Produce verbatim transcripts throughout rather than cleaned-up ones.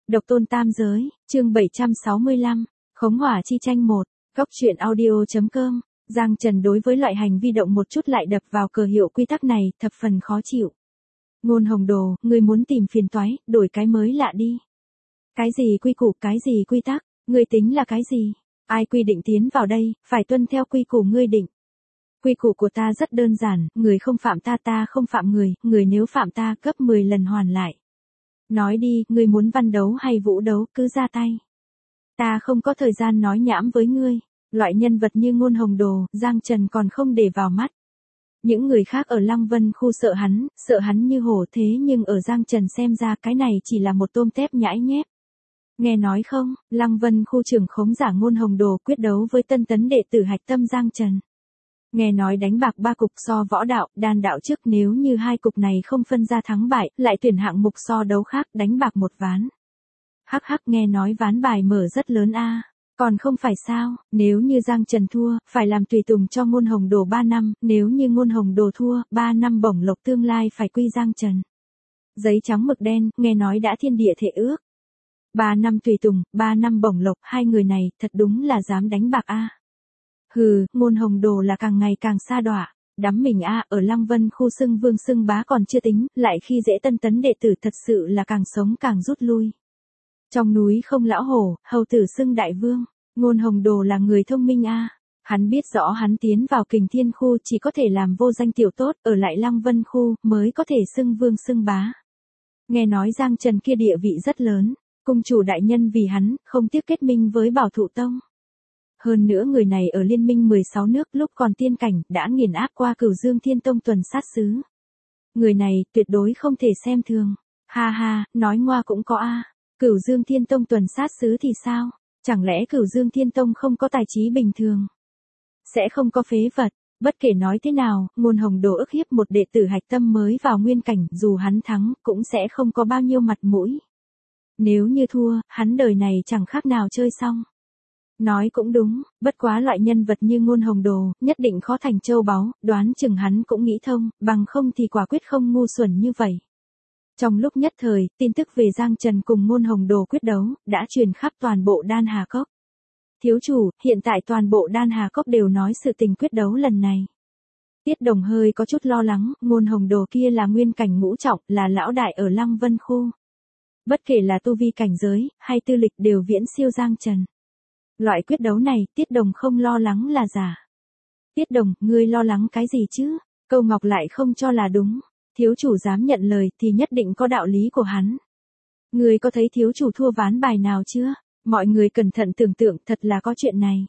Độc tôn tam giới, chương bảy trăm sáu mươi lăm, khống hỏa chi tranh một, góc truyện audio.com, Giang Trần đối với loại hành vi động một chút lại đập vào cờ hiệu quy tắc này, thập phần khó chịu. Ngôn Hồng Đồ, ngươi muốn tìm phiền toái, đổi cái mới lạ đi. Cái gì quy củ, cái gì quy tắc, ngươi tính là cái gì? Ai quy định tiến vào đây, phải tuân theo quy củ ngươi định. Quy củ của ta rất đơn giản, người không phạm ta ta không phạm người, người nếu phạm ta gấp mười lần hoàn lại. Nói đi, ngươi muốn văn đấu hay vũ đấu, cứ ra tay. Ta không có thời gian nói nhảm với ngươi. Loại nhân vật như Ngôn Hồng Đồ, Giang Trần còn không để vào mắt. Những người khác ở Lăng Vân khu sợ hắn, sợ hắn như hổ, thế nhưng ở Giang Trần xem ra cái này chỉ là một tôm tép nhãi nhép. Nghe nói không, Lăng Vân khu trưởng khống giả Ngôn Hồng Đồ quyết đấu với tân tấn đệ tử hạch tâm Giang Trần. Nghe nói đánh bạc ba cục so võ đạo, đan đạo trước, nếu như hai cục này không phân ra thắng bại, lại tuyển hạng mục so đấu khác, đánh bạc một ván. Hắc hắc, nghe nói ván bài mở rất lớn a. Còn không phải sao, nếu như Giang Trần thua, phải làm tùy tùng cho Ngôn Hồng Đồ ba năm, nếu như Ngôn Hồng Đồ thua, ba năm bổng lộc tương lai phải quy Giang Trần. Giấy trắng mực đen, nghe nói đã thiên địa thể ước. ba năm tùy tùng, ba năm bổng lộc, hai người này, thật đúng là dám đánh bạc a. Hừ, Ngôn Hồng Đồ là càng ngày càng xa đọa, đắm mình a, ở Lăng Vân khu xưng vương xưng bá còn chưa tính, lại khi dễ tân tấn đệ tử thật sự là càng sống càng rút lui. Trong núi không lão hổ, hầu tử xưng đại vương, Ngôn Hồng Đồ là người thông minh a. Hắn biết rõ hắn tiến vào Kình Thiên khu chỉ có thể làm vô danh tiểu tốt, ở lại Lăng Vân khu mới có thể xưng vương xưng bá. Nghe nói Giang Trần kia địa vị rất lớn, cung chủ đại nhân vì hắn, không tiếc kết minh với Bảo Thụ Tông. Hơn nữa người này ở Liên minh mười sáu nước lúc còn tiên cảnh, đã nghiền áp qua Cửu Dương Thiên Tông tuần sát sứ. Người này, tuyệt đối không thể xem thường. Ha ha, nói ngoa cũng có a. Cửu Dương Thiên Tông tuần sát sứ thì sao? Chẳng lẽ Cửu Dương Thiên Tông không có tài trí bình thường? Sẽ không có phế vật. Bất kể nói thế nào, Ngôn Hồng Đồ ức hiếp một đệ tử hạch tâm mới vào nguyên cảnh, dù hắn thắng, cũng sẽ không có bao nhiêu mặt mũi. Nếu như thua, hắn đời này chẳng khác nào chơi xong. Nói cũng đúng, bất quá loại nhân vật như Ngôn Hồng Đồ, nhất định khó thành châu báu, đoán chừng hắn cũng nghĩ thông, bằng không thì quả quyết không ngu xuẩn như vậy. Trong lúc nhất thời, tin tức về Giang Trần cùng Ngôn Hồng Đồ quyết đấu, đã truyền khắp toàn bộ Đan Hà Cốc. Thiếu chủ, hiện tại toàn bộ Đan Hà Cốc đều nói sự tình quyết đấu lần này. Tiết Đồng hơi có chút lo lắng, Ngôn Hồng Đồ kia là nguyên cảnh ngũ trọng, là lão đại ở Lăng Vân khu. Bất kể là tu vi cảnh giới, hay tư lịch đều viễn siêu Giang Trần. Loại quyết đấu này, Tiết Đồng không lo lắng là giả. Tiết Đồng, ngươi lo lắng cái gì chứ? Câu Ngọc lại không cho là đúng. Thiếu chủ dám nhận lời thì nhất định có đạo lý của hắn. Ngươi có thấy thiếu chủ thua ván bài nào chưa? Mọi người cẩn thận tưởng tượng, thật là có chuyện này.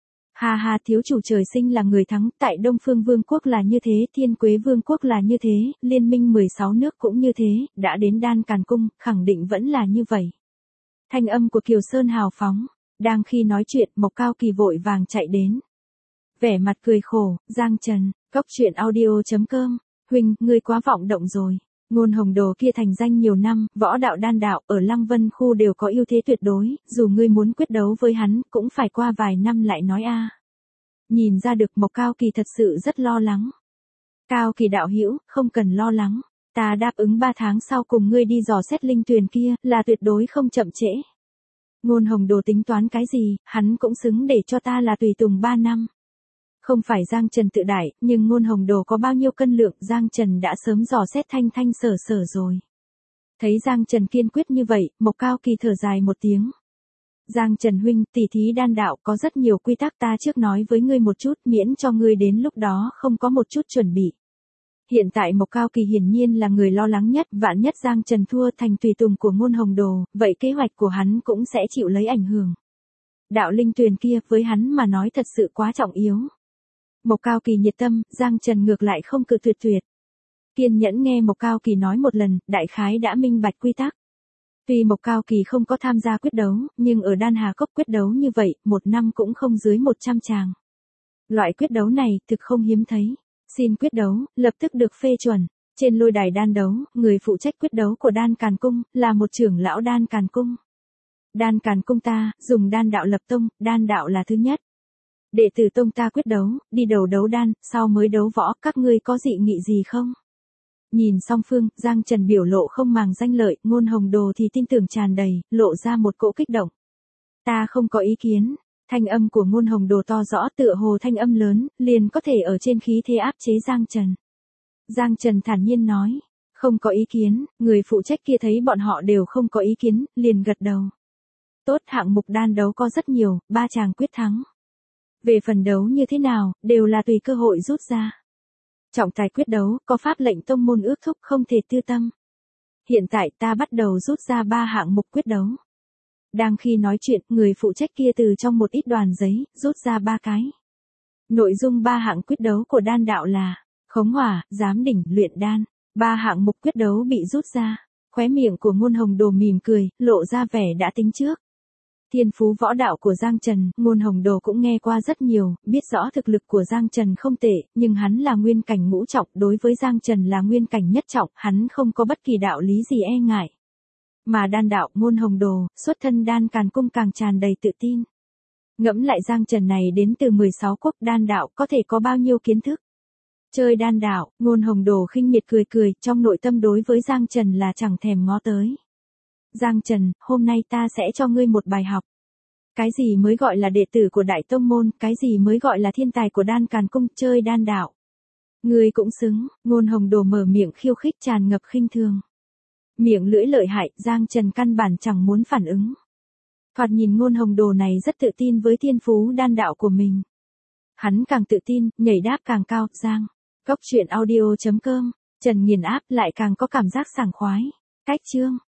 Ha ha, thiếu chủ trời sinh là người thắng, tại Đông Phương Vương quốc là như thế, Thiên Quế Vương quốc là như thế, Liên minh mười sáu nước cũng như thế, đã đến Đan Càn Cung, khẳng định vẫn là như vậy. Thanh âm của Kiều Sơn hào phóng. Đang khi nói chuyện, Mộc Cao Kỳ vội vàng chạy đến. Vẻ mặt cười khổ, Giang Trần, góc truyện audio.com, huynh, ngươi quá vọng động rồi. Ngôn Hồng Đồ kia thành danh nhiều năm, võ đạo đan đạo, ở Lăng Vân khu đều có ưu thế tuyệt đối, dù ngươi muốn quyết đấu với hắn, cũng phải qua vài năm lại nói a. Nhìn ra được Mộc Cao Kỳ thật sự rất lo lắng. Cao Kỳ đạo hữu, không cần lo lắng, ta đáp ứng ba tháng sau cùng ngươi đi dò xét linh tuyền kia, là tuyệt đối không chậm trễ. Ngôn Hồng Đồ tính toán cái gì, hắn cũng xứng để cho ta là tùy tùng ba năm. Không phải Giang Trần tự đại, nhưng Ngôn Hồng Đồ có bao nhiêu cân lượng, Giang Trần đã sớm dò xét thanh thanh sở sở rồi. Thấy Giang Trần kiên quyết như vậy, Mộc Cao Kỳ thở dài một tiếng. Giang Trần huynh, tỷ thí đan đạo có rất nhiều quy tắc, ta trước nói với ngươi một chút, miễn cho ngươi đến lúc đó không có một chút chuẩn bị. Hiện tại Mộc Cao Kỳ hiển nhiên là người lo lắng nhất, vạn nhất Giang Trần thua thành tùy tùng của Ngôn Hồng Đồ, vậy kế hoạch của hắn cũng sẽ chịu lấy ảnh hưởng. Đạo linh tuyền kia, với hắn mà nói thật sự quá trọng yếu. Mộc Cao Kỳ nhiệt tâm, Giang Trần ngược lại không cự tuyệt tuyệt. Kiên nhẫn nghe Mộc Cao Kỳ nói một lần, đại khái đã minh bạch quy tắc. Tuy Mộc Cao Kỳ không có tham gia quyết đấu, nhưng ở Đan Hà Cốc quyết đấu như vậy, một năm cũng không dưới một trăm tràng. Loại quyết đấu này, thực không hiếm thấy. Xin quyết đấu, lập tức được phê chuẩn. Trên lôi đài đan đấu, người phụ trách quyết đấu của Đan Càn Cung, là một trưởng lão Đan Càn Cung. Đan Càn Cung ta, dùng đan đạo lập tông, đan đạo là thứ nhất. Đệ tử tông ta quyết đấu, đi đầu đấu đan, sau mới đấu võ, các ngươi có dị nghị gì không? Nhìn song phương, Giang Trần biểu lộ không màng danh lợi, Ngôn Hồng Đồ thì tin tưởng tràn đầy, lộ ra một cỗ kích động. Ta không có ý kiến. Thanh âm của Ngôn Hồng Đồ to rõ tựa hồ thanh âm lớn, liền có thể ở trên khí thế áp chế Giang Trần. Giang Trần thản nhiên nói, không có ý kiến, người phụ trách kia thấy bọn họ đều không có ý kiến, liền gật đầu. Tốt, hạng mục đan đấu có rất nhiều, ba chàng quyết thắng. Về phần đấu như thế nào, đều là tùy cơ hội rút ra. Trọng tài quyết đấu, có pháp lệnh tông môn ước thúc không thể tư tâm. Hiện tại ta bắt đầu rút ra ba hạng mục quyết đấu. Đang khi nói chuyện, người phụ trách kia từ trong một ít đoàn giấy, rút ra ba cái. Nội dung ba hạng quyết đấu của đan đạo là khống hỏa, giám đỉnh, luyện đan. Ba hạng mục quyết đấu bị rút ra. Khóe miệng của Ngôn Hồng Đồ mỉm cười, lộ ra vẻ đã tính trước. Thiên phú võ đạo của Giang Trần, Ngôn Hồng Đồ cũng nghe qua rất nhiều, biết rõ thực lực của Giang Trần không tệ, nhưng hắn là nguyên cảnh ngũ trọng, đối với Giang Trần là nguyên cảnh nhất trọng, hắn không có bất kỳ đạo lý gì e ngại. Mà đan đạo, Ngôn Hồng Đồ, xuất thân đan càn cung càng tràn đầy tự tin. Ngẫm lại Giang Trần này đến từ mười sáu quốc đan đạo có thể có bao nhiêu kiến thức. Chơi đan đạo, Ngôn Hồng Đồ khinh miệt cười cười, trong nội tâm đối với Giang Trần là chẳng thèm ngó tới. Giang Trần, hôm nay ta sẽ cho ngươi một bài học. Cái gì mới gọi là đệ tử của Đại Tông Môn, cái gì mới gọi là thiên tài của đan càn cung, chơi đan đạo. Ngươi cũng xứng, Ngôn Hồng Đồ mở miệng khiêu khích tràn ngập khinh thường. Miệng lưỡi lợi hại, Giang Trần căn bản chẳng muốn phản ứng. Thoạt nhìn Ngôn Hồng Đồ này rất tự tin với thiên phú đan đạo của mình. Hắn càng tự tin, nhảy đáp càng cao, Giang. Cốc truyện audio chấm com, Trần nghiền áp lại càng có cảm giác sảng khoái. Cách chương.